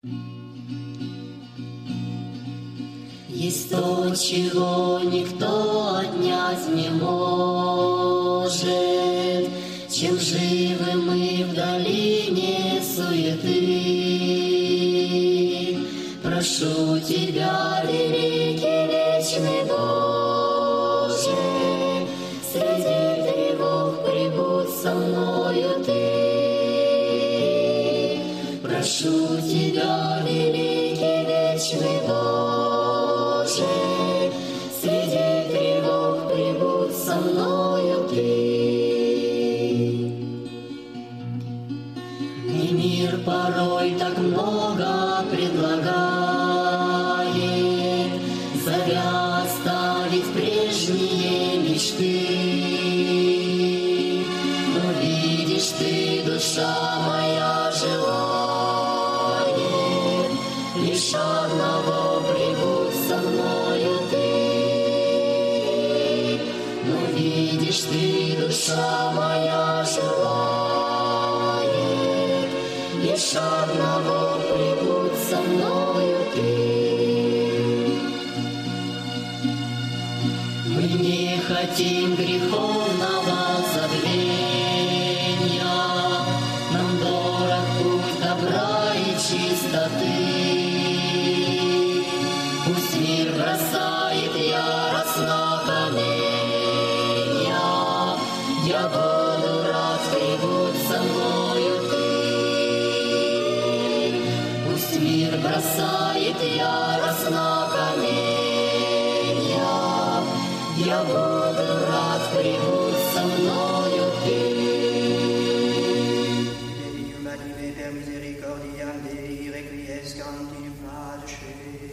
Есть то, чего никто отнять не может, чем живы мы в долине суеты. Прошу Тебя, великий вечный Боже, среди тревог прибудь со мною Ты. Прошу Тебя, великий вечный Боже, среди тревог прибудь со мною Ты. И мир порой так много предлагает, зовя оставить прежние мечты. Но видишь Ты, душа моя желает лишь одного: прибудь со мною Ты. Но видишь Ты, душа моя желает лишь одного: прибудь со мною Ты. Мы не хотим греховного забвения, нам дорог путь добра и чистоты. Пусть мир бросает яростно каменья, я буду рад: прибудь со мною Ты. Пусть мир бросает яростно каменья, я буду рад: прибудь со мною Ты. Misericordiam Dei requiescant in pace.